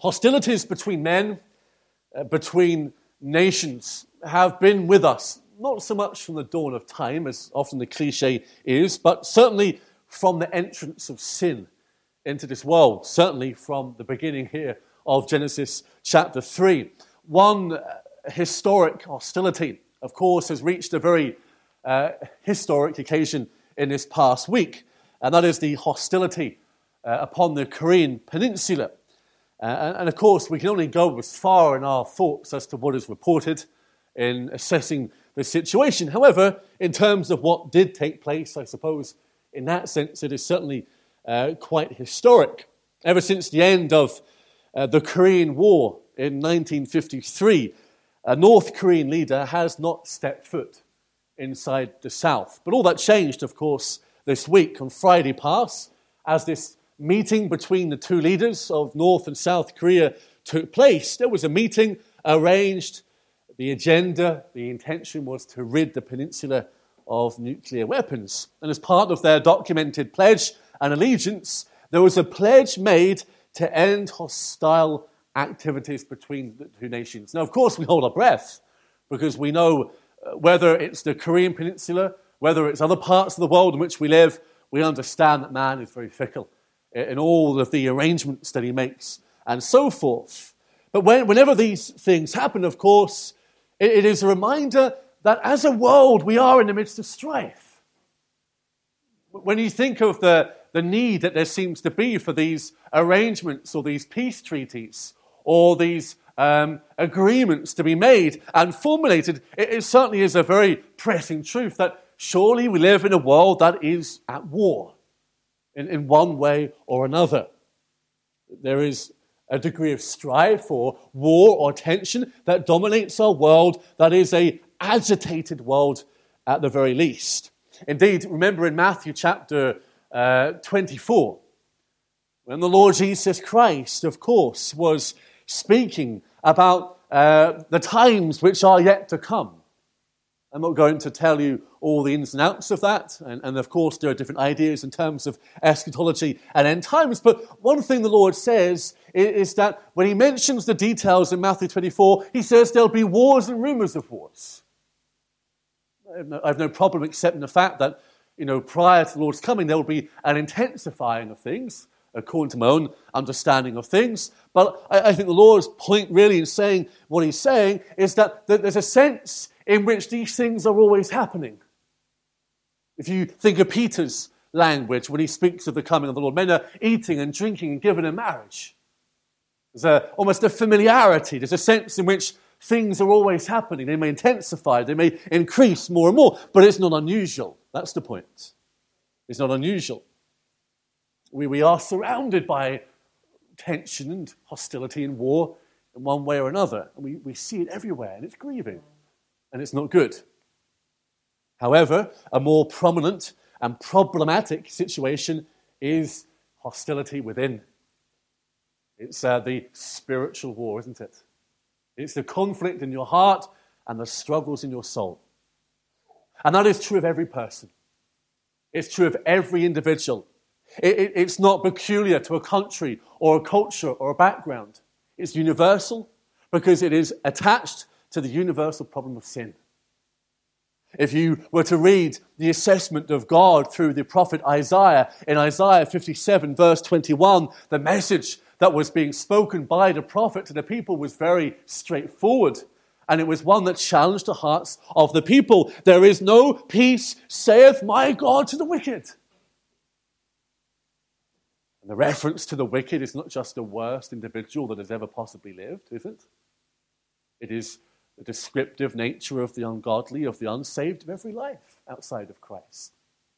Hostilities between men, between nations, have been with us, not so much from the dawn of time, as often the cliche is, but certainly from the entrance of sin into this world, certainly from the beginning here of Genesis chapter 3. One historic hostility, of course, has reached a very historic occasion in this past week, and that is the hostility upon the Korean Peninsula. And of course, we can only go as far in our thoughts as to what is reported in assessing the situation. However, in terms of what did take place, I suppose, in that sense, it is certainly quite historic. Ever since the end of the Korean War in 1953, a North Korean leader has not stepped foot inside the South. But all that changed, of course, this week on Friday past, as this meeting between the two leaders of North and South Korea took place. There was a meeting arranged. The agenda, the intention was to rid the peninsula of nuclear weapons. And as part of their documented pledge and allegiance, there was a pledge made to end hostile activities between the two nations. Now, of course, we hold our breath because we know whether it's the Korean Peninsula, whether it's other parts of the world in which we live, we understand that man is very fickle in all of the arrangements that he makes and so forth. But whenever these things happen, of course, it is a reminder that as a world we are in the midst of strife. When you think of the need that there seems to be for these arrangements or these peace treaties or these agreements to be made and formulated, it certainly is a very pressing truth that surely we live in a world that is at war in one way or another. There is a degree of strife or war or tension that dominates our world that is an agitated world at the very least. Indeed, remember in Matthew chapter 24, when the Lord Jesus Christ, of course, was speaking about the times which are yet to come. I'm not going to tell you all the ins and outs of that, and of course there are different ideas in terms of eschatology and end times, but one thing the Lord says is that when he mentions the details in Matthew 24, he says there'll be wars and rumors of wars. I have no problem accepting the fact that, prior to the Lord's coming, there will be an intensifying of things, according to my own understanding of things. But I think the Lord's point really in saying what he's saying is that there's a sense in which these things are always happening. If you think of Peter's language when he speaks of the coming of the Lord, men are eating and drinking and given in marriage. There's almost a familiarity. There's a sense in which things are always happening. They may intensify, they may increase more and more, but it's not unusual. That's the point. It's not unusual. We are surrounded by tension and hostility and war in one way or another. And we see it everywhere, and it's grieving, and it's not good. However, a more prominent and problematic situation is hostility within. It's the spiritual war, isn't it? It's the conflict in your heart and the struggles in your soul. And that is true of every person. It's true of every individual. It's not peculiar to a country or a culture or a background. It's universal because it is attached to the universal problem of sin. If you were to read the assessment of God through the prophet Isaiah, in Isaiah 57 verse 21, the message that was being spoken by the prophet to the people was very straightforward. And it was one that challenged the hearts of the people. There is no peace, saith my God, to the wicked. And the reference to the wicked is not just the worst individual that has ever possibly lived, is it? It is the descriptive nature of the ungodly, of the unsaved, of every life outside of Christ.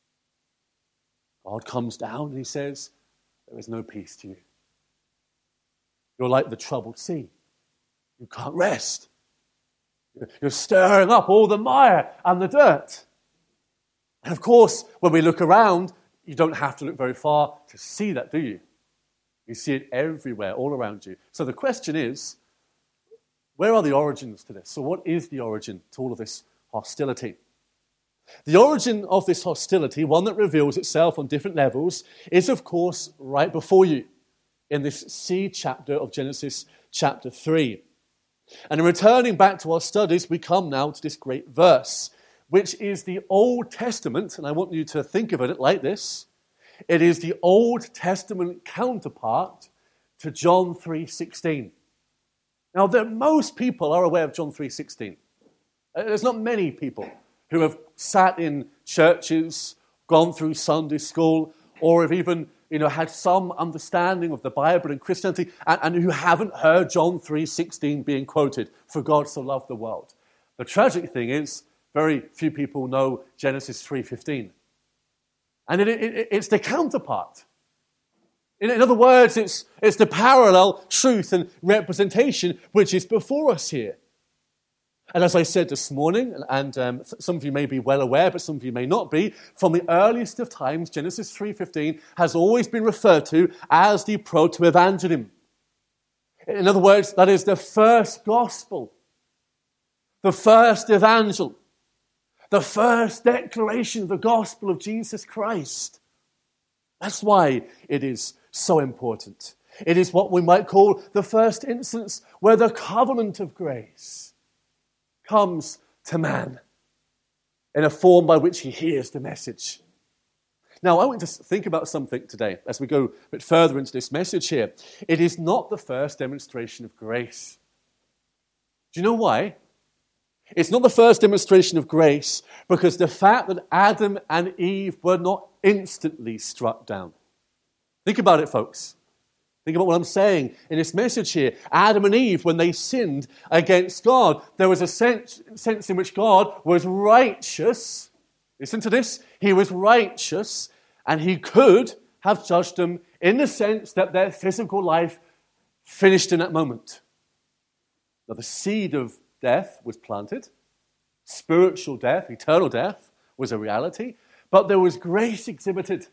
God comes down and he says, there is no peace to you. You're like the troubled sea. You can't rest. You're stirring up all the mire and the dirt. And of course, when we look around, you don't have to look very far to see that, do you? You see it everywhere, all around you. So the question is, where are the origins to this? So what is the origin to all of this hostility? The origin of this hostility, one that reveals itself on different levels, is of course right before you in this seed chapter of Genesis chapter 3. And in returning back to our studies, we come now to this great verse, which is the Old Testament, and I want you to think of it like this. It is the Old Testament counterpart to John 3:16. Now, most people are aware of John 3:16. There's not many people who have sat in churches, gone through Sunday school, or have even had some understanding of the Bible and Christianity, and who haven't heard John 3:16 being quoted, for God so loved the world. The tragic thing is, very few people know Genesis 3:15. And it's the counterpart. In other words, it's the parallel truth and representation which is before us here. And as I said this morning, and some of you may be well aware, but some of you may not be, from the earliest of times, Genesis 3:15 has always been referred to as the proto-evangelium. In other words, that is the first gospel, the first evangel, the first declaration of the gospel of Jesus Christ. That's why it is so important. It is what we might call the first instance where the covenant of grace comes to man in a form by which he hears the message. Now, I want to think about something today as we go a bit further into this message here. It is not the first demonstration of grace. Do you know why? It's not the first demonstration of grace because the fact that Adam and Eve were not instantly struck down. Think about it, folks. Think about what I'm saying in this message here. Adam and Eve, when they sinned against God, there was a sense in which God was righteous. Listen to this. He was righteous, and he could have judged them in the sense that their physical life finished in that moment. Now, the seed of death was planted. Spiritual death, eternal death, was a reality. But there was grace exhibited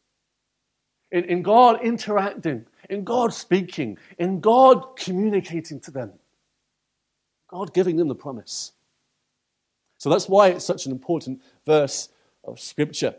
in God interacting, in God speaking, in God communicating to them, God giving them the promise. So that's why it's such an important verse of Scripture.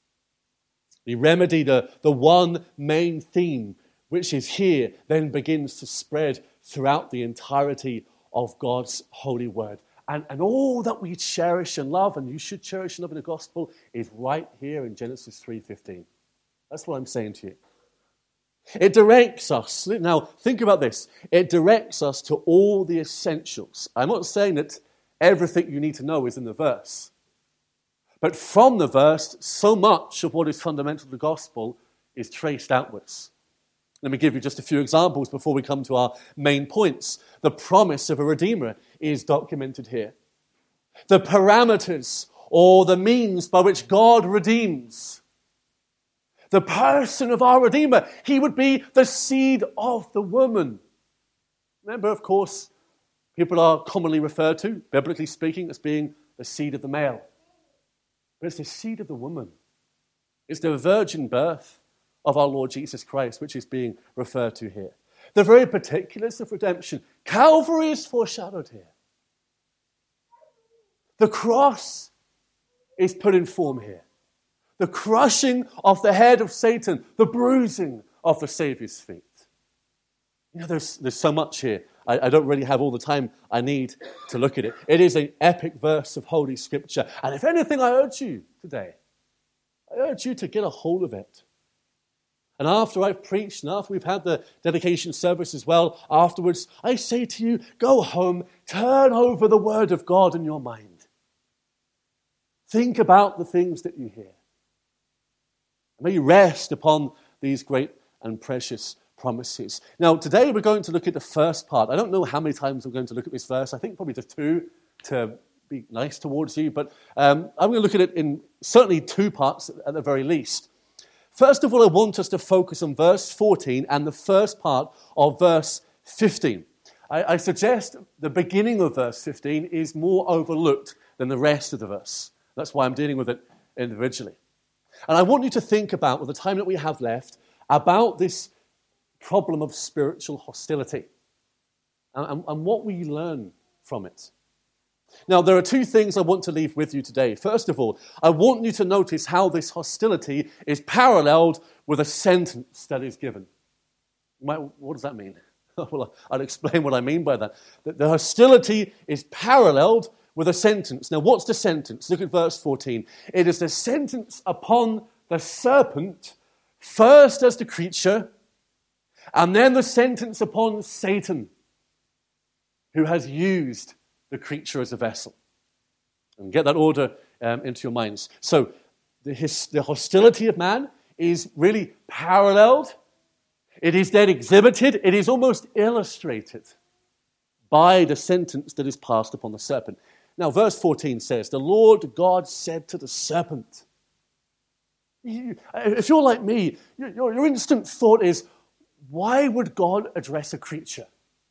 The remedy, the one main theme, which is here, then begins to spread throughout the entirety of God's holy word. And all that we cherish and love, and you should cherish and love in the gospel, is right here in Genesis 3:15. That's what I'm saying to you. It directs us. Now, think about this. It directs us to all the essentials. I'm not saying that everything you need to know is in the verse. But from the verse, so much of what is fundamental to the gospel is traced outwards. Let me give you just a few examples before we come to our main points. The promise of a Redeemer is documented here. The parameters or the means by which God redeems. The person of our Redeemer, he would be the seed of the woman. Remember, of course, people are commonly referred to, biblically speaking, as being the seed of the male. But it's the seed of the woman. It's the virgin birth of our Lord Jesus Christ, which is being referred to here. The very particulars of redemption. Calvary is foreshadowed here. The cross is put in form here. The crushing of the head of Satan, the bruising of the Saviour's feet. There's so much here. I don't really have all the time I need to look at it. It is an epic verse of Holy Scripture. And if anything, I urge you today, I urge you to get a hold of it. And after I've preached and after we've had the dedication service as well, afterwards, I say to you, go home, turn over the Word of God in your mind. Think about the things that you hear. May you rest upon these great and precious promises. Now, today we're going to look at the first part. I don't know how many times we're going to look at this verse. I think probably just 2 to be nice towards you. But I'm going to look at it in certainly 2 parts at the very least. First of all, I want us to focus on verse 14 and the first part of verse 15. I suggest the beginning of verse 15 is more overlooked than the rest of the verse. That's why I'm dealing with it individually. And I want you to think about, with the time that we have left, about this problem of spiritual hostility and what we learn from it. Now, there are 2 things I want to leave with you today. First of all, I want you to notice how this hostility is paralleled with a sentence that is given. What does that mean? Well, I'll explain what I mean by that. The hostility is paralleled with a sentence. Now, what's the sentence? Look at verse 14. It is the sentence upon the serpent, first as the creature, and then the sentence upon Satan, who has used the creature as a vessel. And get that order into your minds. So, the hostility of man is really paralleled. It is then exhibited. It is almost illustrated by the sentence that is passed upon the serpent. Now, verse 14 says, the Lord God said to the serpent. If you're like me, your instant thought is, why would God address a creature?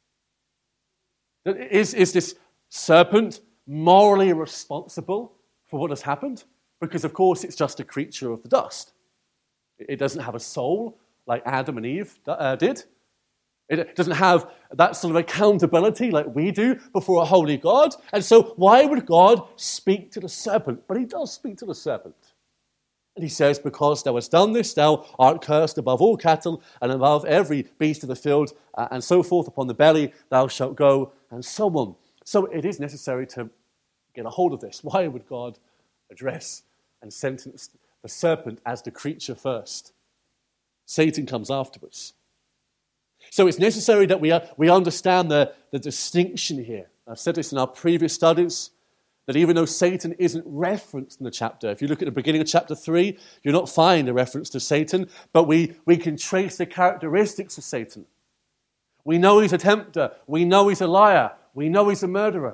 Is this serpent morally responsible for what has happened? Because, of course, it's just a creature of the dust. It doesn't have a soul like Adam and Eve did. It doesn't have that sort of accountability like we do before a holy God. And so why would God speak to the serpent? But he does speak to the serpent. And he says, because thou hast done this, thou art cursed above all cattle and above every beast of the field, and so forth. Upon the belly thou shalt go, and so on. So it is necessary to get a hold of this. Why would God address and sentence the serpent as the creature first? Satan comes afterwards. So it's necessary that we understand the distinction here. I've said this in our previous studies, that even though Satan isn't referenced in the chapter, if you look at the beginning of chapter 3, you'll not find a reference to Satan, but we can trace the characteristics of Satan. We know he's a tempter. We know he's a liar. We know he's a murderer.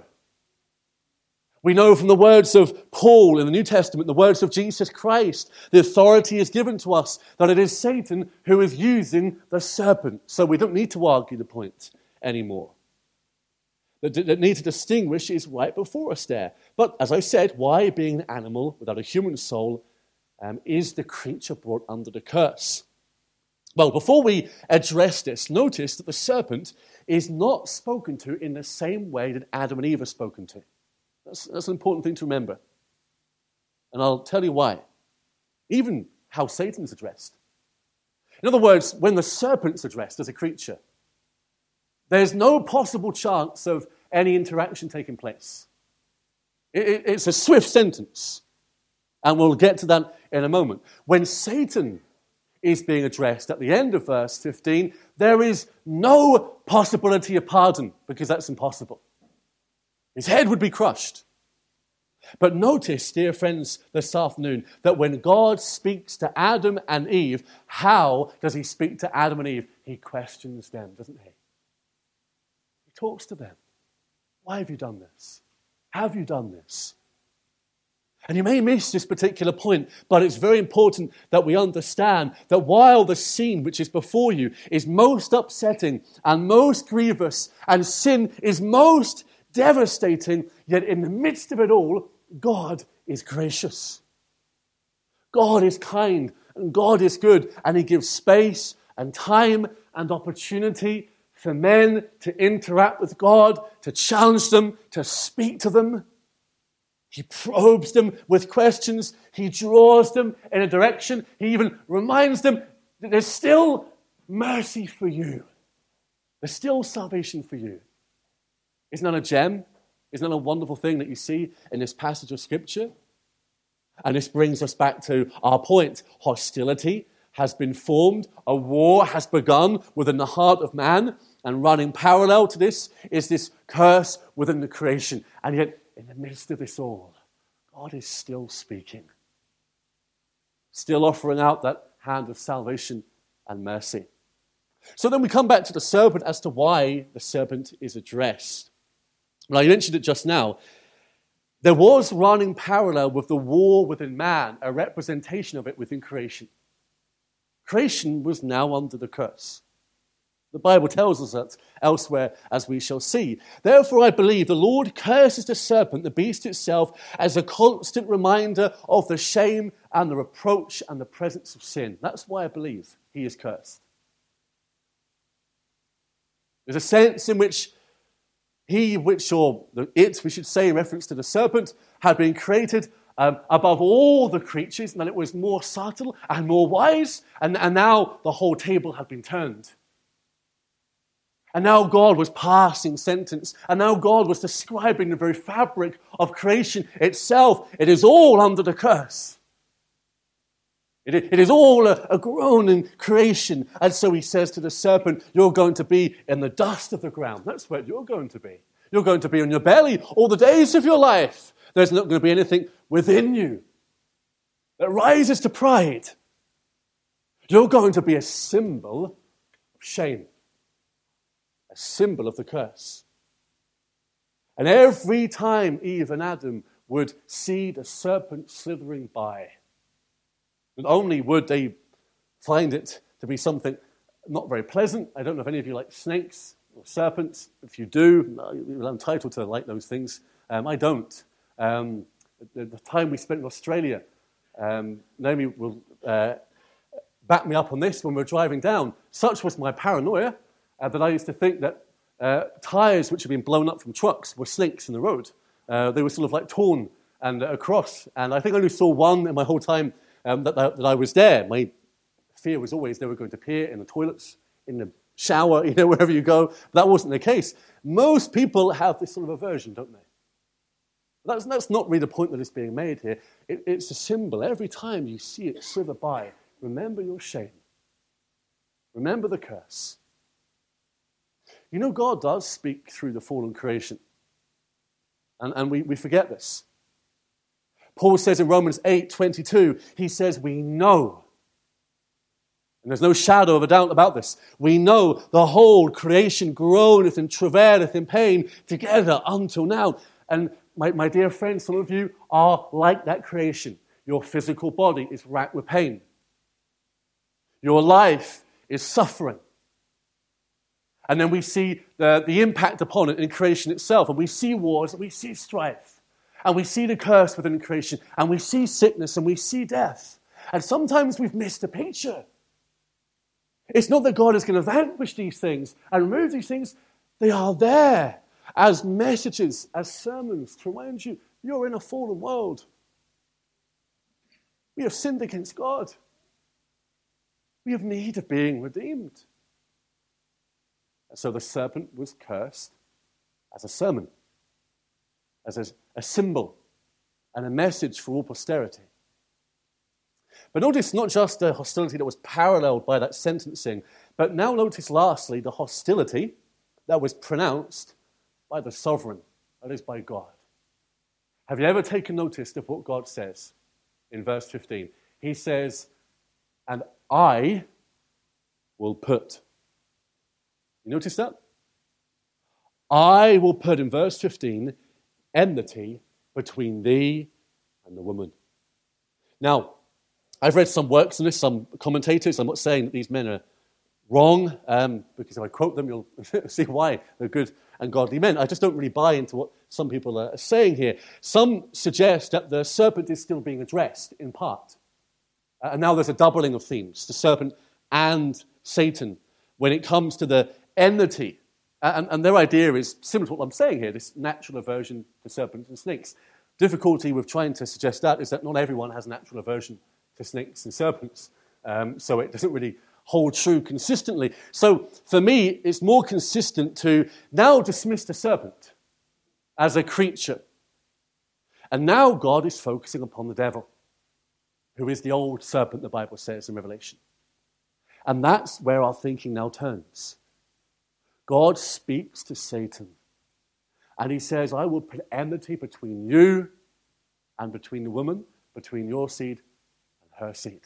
We know from the words of Paul in the New Testament, the words of Jesus Christ, the authority is given to us that it is Satan who is using the serpent. So we don't need to argue the point anymore. The need to distinguish is right before us there. But as I said, why, being an animal without a human soul, is the creature brought under the curse? Well, before we address this, notice that the serpent is not spoken to in the same way that Adam and Eve are spoken to. That's an important thing to remember. And I'll tell you why. Even how Satan's addressed. In other words, when the serpent's addressed as a creature, there's no possible chance of any interaction taking place. It's a swift sentence. And we'll get to that in a moment. When Satan is being addressed at the end of verse 15, there is no possibility of pardon, because that's impossible. His head would be crushed. But notice, dear friends, this afternoon, that when God speaks to Adam and Eve, how does he speak to Adam and Eve? He questions them, doesn't he? He talks to them. Why have you done this? Have you done this? And you may miss this particular point, but it's very important that we understand that while the scene which is before you is most upsetting and most grievous, and sin is most devastating, yet in the midst of it all, God is gracious. God is kind and God is good, and he gives space and time and opportunity for men to interact with God, to challenge them, to speak to them. He probes them with questions. He draws them in a direction. He even reminds them that there's still mercy for you. There's still salvation for you. Isn't that a gem? Isn't that a wonderful thing that you see in this passage of Scripture? And this brings us back to our point. Hostility has been formed. A war has begun within the heart of man. And running parallel to this is this curse within the creation. And yet, in the midst of this all, God is still speaking. Still offering out that hand of salvation and mercy. So then we come back to the serpent as to why the serpent is addressed. Well, I mentioned it just now. There was running parallel with the war within man, a representation of it within creation. Creation was now under the curse. The Bible tells us that elsewhere, as we shall see. Therefore, I believe the Lord curses the serpent, the beast itself, as a constant reminder of the shame and the reproach and the presence of sin. That's why I believe he is cursed. There's a sense in which we should say in reference to the serpent, had been created above all the creatures, and that it was more subtle and more wise, and now the whole table had been turned. And now God was passing sentence. And now God was describing the very fabric of creation itself. It is all under the curse. It is all a groaning creation. And so he says to the serpent, you're going to be in the dust of the ground. That's where you're going to be. You're going to be on your belly all the days of your life. There's not going to be anything within you that rises to pride. You're going to be a symbol of shame. A symbol of the curse. And every time Eve and Adam would see the serpent slithering by, not only would they find it to be something not very pleasant. I don't know if any of you like snakes or serpents. If you do, you're entitled to like those things. I don't. The time we spent in Australia, Naomi will back me up on this when we were driving down. Such was my paranoia that I used to think that tyres which had been blown up from trucks were snakes in the road. They were sort of like torn and across. And I think I only saw one in my whole time that I was there. My fear was always they were going to appear in the toilets, in the shower, wherever you go. That wasn't the case. Most people have this sort of aversion, don't they? That's not really the point that is being made here. It's a symbol. Every time you see it slither by, remember your shame. Remember the curse. God does speak through the fallen creation. And we forget this. Paul says in Romans 8:22, he says, we know. And there's no shadow of a doubt about this. We know the whole creation groaneth and travaileth in pain together until now. And my dear friends, some of you are like that creation. Your physical body is racked with pain. Your life is suffering. And then we see the impact upon it in creation itself. And we see wars, and we see strife. And we see the curse within creation. And we see sickness, and we see death. And sometimes we've missed the picture. It's not that God is going to vanquish these things and remove these things. They are there as messages, as sermons to remind you, you're in a fallen world. We have sinned against God. We have need of being redeemed. And so the serpent was cursed as a sermon, as a symbol and a message for all posterity. But notice not just the hostility that was paralleled by that sentencing, but now notice lastly the hostility that was pronounced by the sovereign, that is by God. Have you ever taken notice of what God says in verse 15? He says, and I will put. You notice that? I will put, in verse 15, enmity between thee and the woman. Now, I've read some works on this, some commentators. I'm not saying that these men are wrong, because if I quote them, you'll see why they're good and godly men. I just don't really buy into what some people are saying here. Some suggest that the serpent is still being addressed in part. And now there's a doubling of themes, the serpent and Satan, when it comes to the enmity. And their idea is similar to what I'm saying here, this natural aversion to serpents and snakes. Difficulty with trying to suggest that is that not everyone has natural aversion to snakes and serpents. So it doesn't really hold true consistently. So for me, it's more consistent to now dismiss the serpent as a creature. And now God is focusing upon the devil, who is the old serpent, the Bible says in Revelation. And that's where our thinking now turns. God speaks to Satan. And he says, I will put enmity between you and between the woman, between your seed and her seed.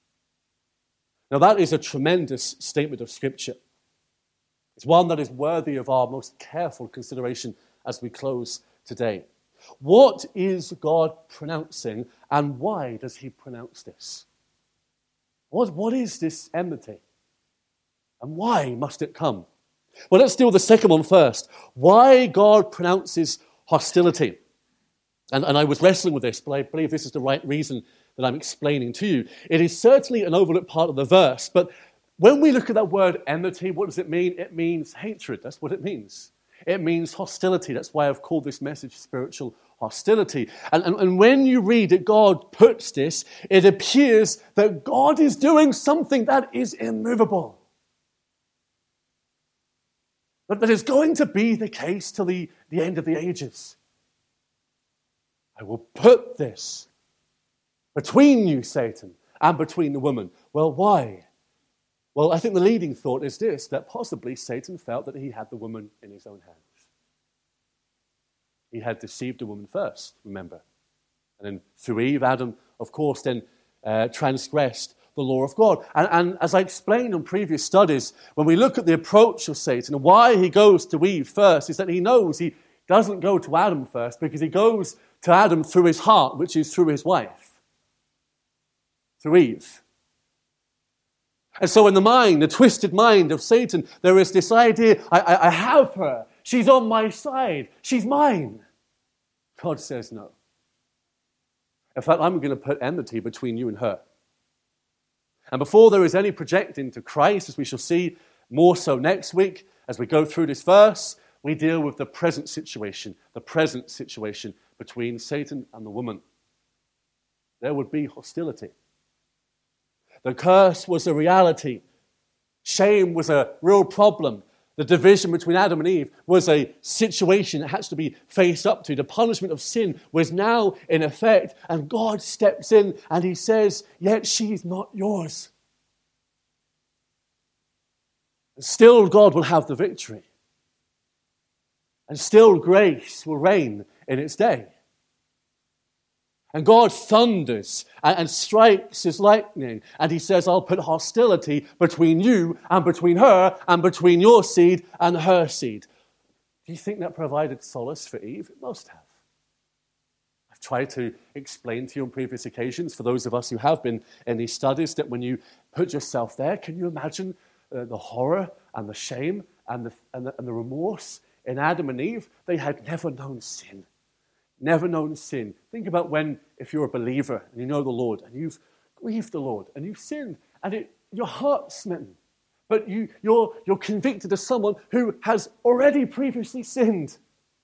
Now that is a tremendous statement of Scripture. It's one that is worthy of our most careful consideration as we close today. What is God pronouncing, and why does he pronounce this? What is this enmity? And why must it come? Well, let's deal with the second one first. Why God pronounces hostility. And I was wrestling with this, but I believe this is the right reason that I'm explaining to you. It is certainly an overlooked part of the verse, but when we look at that word enmity, what does it mean? It means hatred. That's what it means. It means hostility. That's why I've called this message spiritual hostility. And when you read that God puts this, it appears that God is doing something that is immovable. But that is going to be the case till the end of the ages. I will put this between you, Satan, and between the woman. Well, why? Well, I think the leading thought is this, that possibly Satan felt that he had the woman in his own hands. He had deceived the woman first, remember. And then through Eve, Adam, of course, then transgressed the law of God. And as I explained on previous studies, when we look at the approach of Satan and why he goes to Eve first, is that he knows he doesn't go to Adam first because he goes to Adam through his heart, which is through his wife, through Eve. And so in the mind, the twisted mind of Satan, there is this idea, I have her, she's on my side, she's mine. God says no. In fact, I'm going to put enmity between you and her. And before there is any projecting to Christ, as we shall see more so next week, as we go through this verse, we deal with the present situation between Satan and the woman. There would be hostility. The curse was a reality. Shame was a real problem. The division between Adam and Eve was a situation that had to be faced up to. The punishment of sin was now in effect, and God steps in and he says, yet she's not yours. And still God will have the victory. And still grace will reign in its day. And God thunders and strikes his lightning. And he says, I'll put hostility between you and between her and between your seed and her seed. Do you think that provided solace for Eve? It must have. I've tried to explain to you on previous occasions, for those of us who have been in these studies, that when you put yourself there, can you imagine the horror and the shame and the remorse in Adam and Eve? They had never known sin. Never known sin. Think about when, if you're a believer and you know the Lord and you've grieved the Lord and you've sinned and your heart's smitten, but you're convicted as someone who has already previously sinned.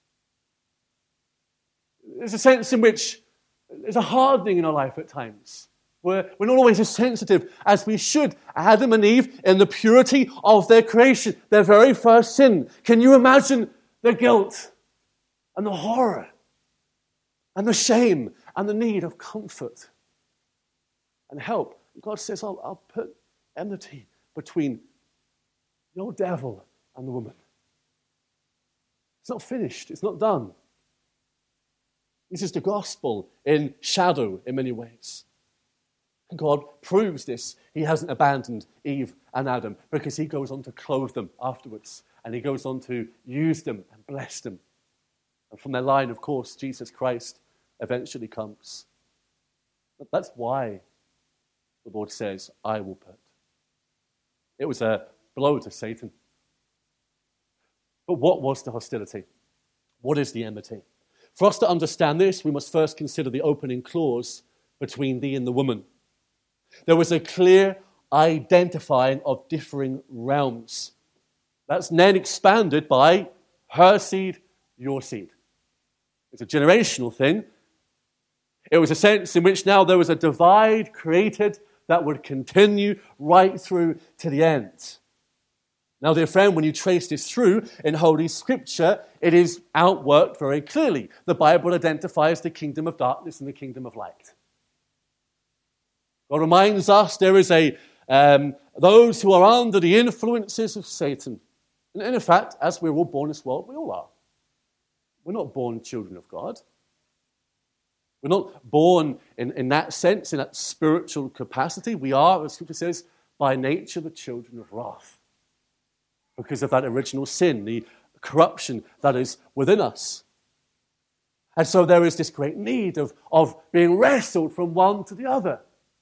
There's a sense in which there's a hardening in our life at times. We're not always as sensitive as we should. Adam and Eve, in the purity of their creation, their very first sin. Can you imagine the guilt and the horror and the shame and the need of comfort and help? God says, I'll put enmity between your devil and the woman. It's not finished. It's not done. This is the gospel in shadow in many ways. And God proves this. He hasn't abandoned Eve and Adam because he goes on to clothe them afterwards. And he goes on to use them and bless them. And from their line, of course, Jesus Christ eventually comes. But that's why the Lord says, I will put. It was a blow to Satan. But what was the hostility? What is the enmity? For us to understand this, we must first consider the opening clause between thee and the woman. There was a clear identifying of differing realms. That's then expanded by her seed, your seed. It's a generational thing. It was a sense in which now there was a divide created that would continue right through to the end. Now, dear friend, when you trace this through in Holy Scripture, it is outworked very clearly. The Bible identifies the kingdom of darkness and the kingdom of light. God reminds us there is those who are under the influences of Satan. And in fact, as we're all born in this world, we all are. We're not born children of God. We're not born in that sense, in that spiritual capacity. We are, as Scripture says, by nature the children of wrath. Because of that original sin, the corruption that is within us. And so there is this great need of being wrestled from one to the other.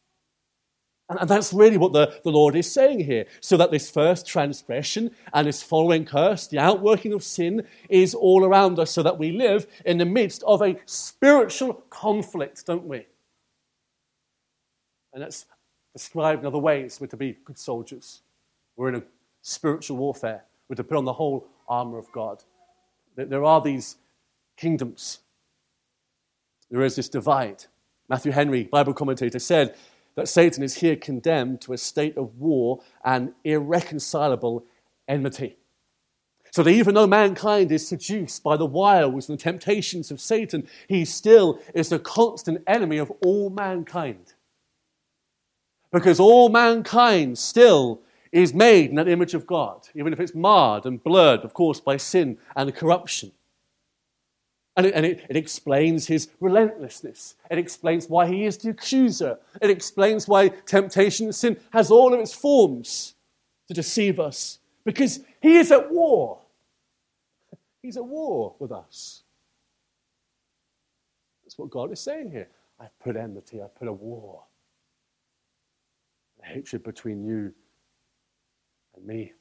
And that's really what the Lord is saying here. So that this first transgression and this following curse, the outworking of sin, is all around us so that we live in the midst of a spiritual conflict, don't we? And that's described in other ways. We're to be good soldiers. We're in a spiritual warfare. We're to put on the whole armor of God. There are these kingdoms. There is this divide. Matthew Henry, Bible commentator, said that Satan is here condemned to a state of war and irreconcilable enmity. So that even though mankind is seduced by the wiles and the temptations of Satan, he still is the constant enemy of all mankind. Because all mankind still is made in that image of God, even if it's marred and blurred, of course, by sin and corruption. And it explains his relentlessness. It explains why he is the accuser. It explains why temptation and sin has all of its forms to deceive us. Because he is at war. He's at war with us. That's what God is saying here. I've put enmity, I've put a war. A hatred between you and me.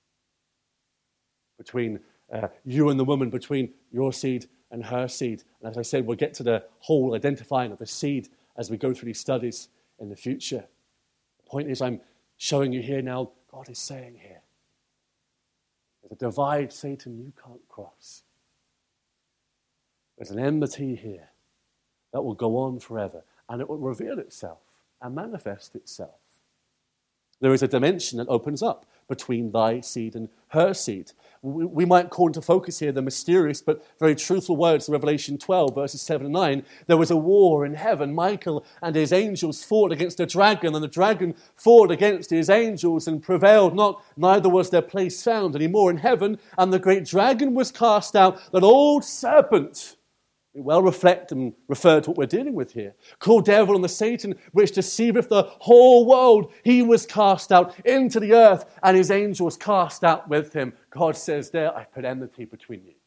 Between you and the woman, between your seed and her seed. And as I said, we'll get to the whole identifying of the seed as we go through these studies in the future. The point is, I'm showing you here now, God is saying here, there's a divide, Satan, you can't cross. There's an enmity here that will go on forever, and it will reveal itself and manifest itself. There is a dimension that opens up between thy seed and her seed. We might call into focus here the mysterious but very truthful words of Revelation 12, verses 7 and 9. There was a war in heaven. Michael and his angels fought against the dragon, and the dragon fought against his angels and prevailed not. Neither was their place found any more in heaven. And the great dragon was cast out, that old serpent. It well reflect and refer to what we're dealing with here. Called devil and the Satan, which deceiveth the whole world. He was cast out into the earth, and his angels cast out with him. God says there, I put enmity between you.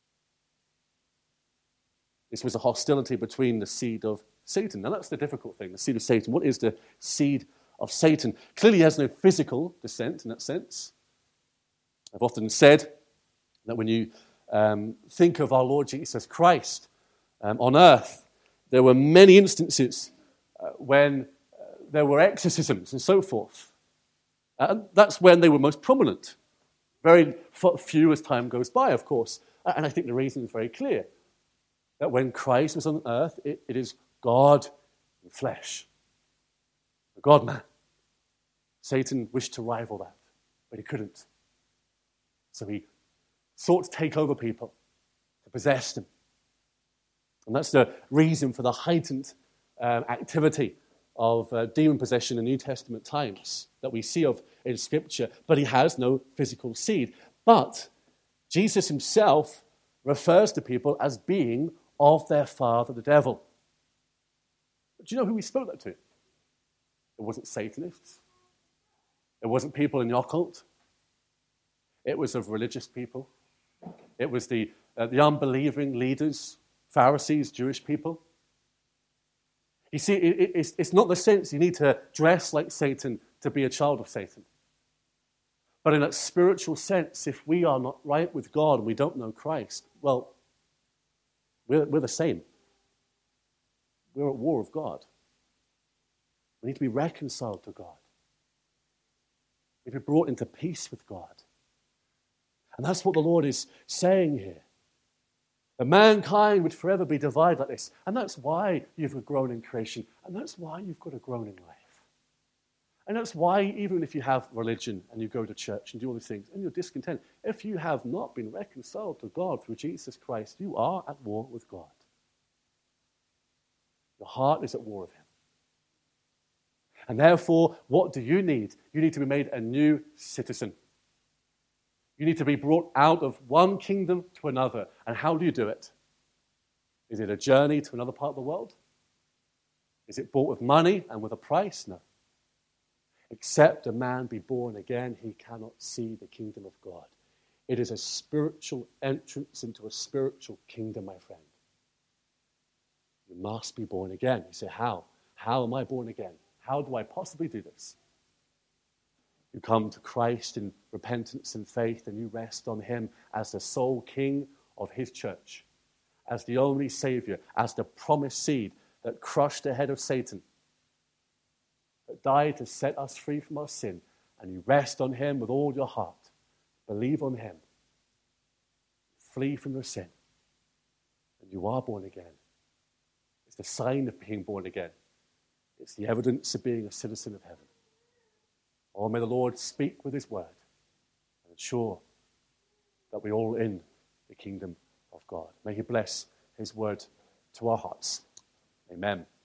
This was a hostility between the seed of Satan. Now that's the difficult thing, the seed of Satan. What is the seed of Satan? Clearly he has no physical descent in that sense. I've often said that when you think of our Lord Jesus Christ on earth, there were many instances when there were exorcisms and so forth. And that's when they were most prominent. Very few as time goes by, of course. And I think the reason is very clear. That when Christ was on earth, it is God in flesh. The God-man. Satan wished to rival that, but he couldn't. So he sought to take over people, to possess them. And that's the reason for the heightened activity of demon possession in New Testament times that we see of in Scripture. But he has no physical seed. But Jesus himself refers to people as being of their father, the devil. Do you know who he spoke that to? It wasn't Satanists. It wasn't people in the occult. It was of religious people. It was the unbelieving leaders, Pharisees, Jewish people. You see, it's not the sense you need to dress like Satan to be a child of Satan. But in that spiritual sense, if we are not right with God and we don't know Christ, well, we're the same. We're at war with God. We need to be reconciled to God. We need to be brought into peace with God. And that's what the Lord is saying here. That mankind would forever be divided like this. And that's why you've grown in creation. And that's why you've got a grown in life. And that's why even if you have religion and you go to church and do all these things and you're discontent, if you have not been reconciled to God through Jesus Christ, you are at war with God. Your heart is at war with him. And therefore, what do you need? You need to be made a new citizen. You need to be brought out of one kingdom to another. And how do you do it? Is it a journey to another part of the world? Is it bought with money and with a price? No. Except a man be born again, he cannot see the kingdom of God. It is a spiritual entrance into a spiritual kingdom, my friend. You must be born again. You say, how? How am I born again? How do I possibly do this? You come to Christ in repentance and faith, and you rest on him as the sole king of his church, as the only Savior, as the promised seed that crushed the head of Satan, that died to set us free from our sin, and you rest on him with all your heart. Believe on him. Flee from your sin. And you are born again. It's the sign of being born again. It's the evidence of being a citizen of heaven. Oh, may the Lord speak with his word and ensure that we're all in the kingdom of God. May he bless his word to our hearts. Amen.